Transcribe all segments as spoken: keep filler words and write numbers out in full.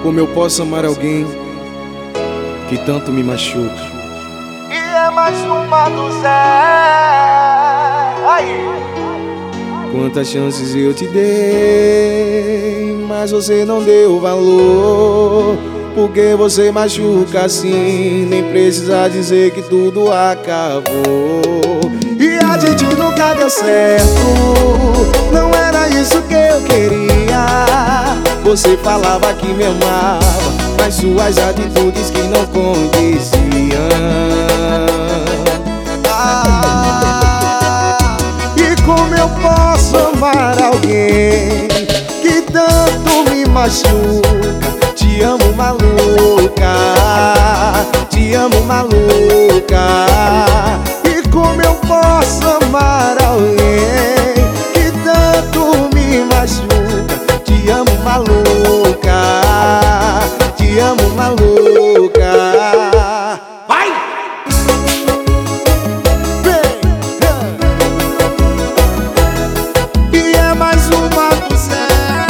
como eu posso amar alguém que tanto me machuca? E é mais uma do Zé. Aí. Quantas chances eu te dei, mas você não deu valor. Porque você machuca assim, nem precisa dizer que tudo acabou. E a gente nunca deu certo, não era isso que eu queria. Você falava que me amava, mas suas atitudes que não condiciam. Ah, e como eu posso amar alguém que tanto me machuca? Te amo, maluca, te amo, maluca. E como eu posso amar alguém que tanto me machuca? Te amo, maluca, te amo, maluca. Vai! E é mais uma do Zé.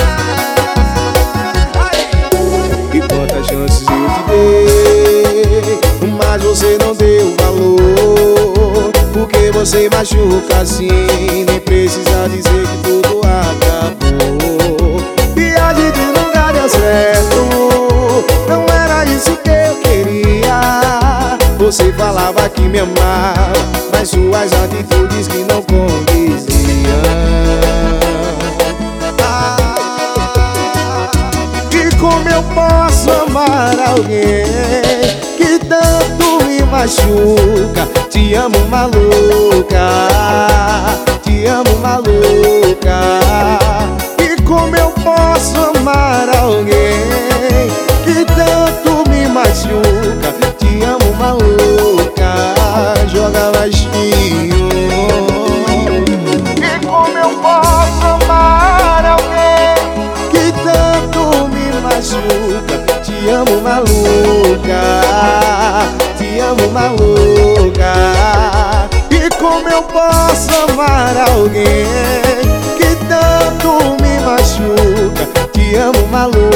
E quantas chances eu te dei, mas você não deu valor. Porque você machuca assim, nem precisa dizer que tudo acabou. E a gente nunca deu certo, não era isso que eu queria. Você falava que me amava, mas suas atitudes que não condiziam. Ah, e como eu posso amar alguém que tanto me machuca? Te amo, maluca, te amo, maluca. E como eu posso amar alguém que tanto me machuca? Te amo, maluca, joga baixinho. E como eu posso amar alguém Que tanto me machuca? Te amo, maluca, te amo, maluca. E como eu posso amar alguém que tanto me machuca? Te amo, maluca.